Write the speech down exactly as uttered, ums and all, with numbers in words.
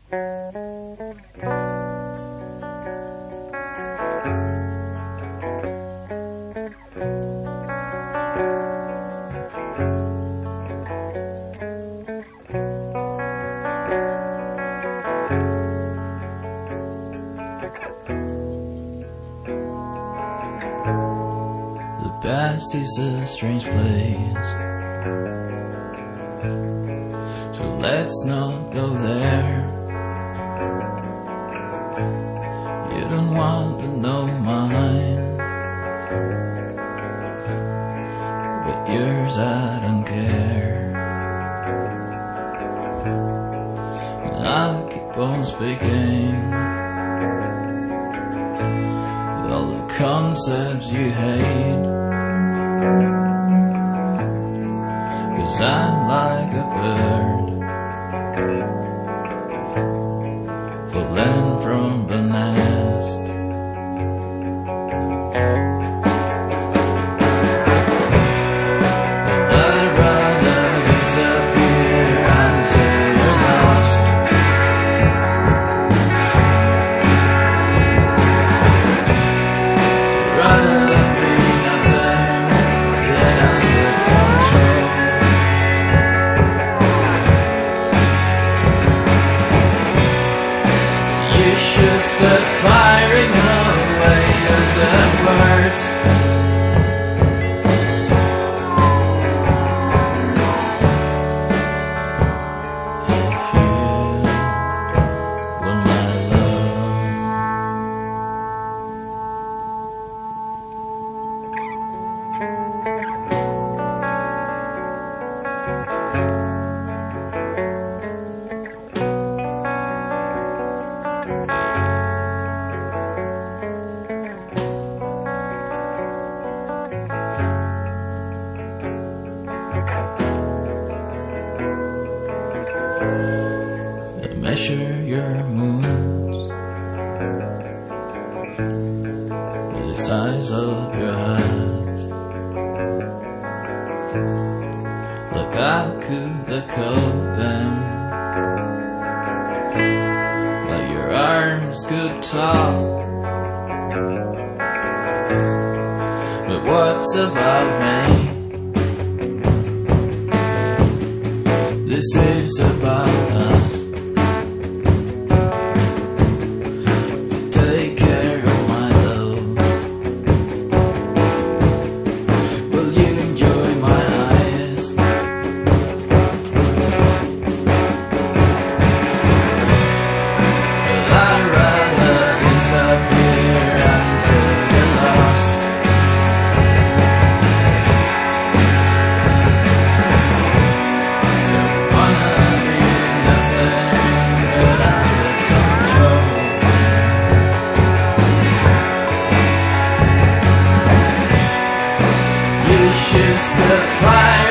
The past is a strange place, so let's not go there. You don't want to know mine, but yours I don't care. And I keep on speaking with all the concepts you hate, 'cause I'm like a bird falling from the nest. But I'd rather disappear until you're lost. So rather be nothing than under control. You should start firing away as it works. If you want my love, measure your moves with the size of your eyes. Look, I could decode them like your arms could talk. But what's about me? This is about us. Take care of my love. Will you enjoy my eyes? But I'd rather disappear until you're lost. So wanna be nothing but under control. You should start firing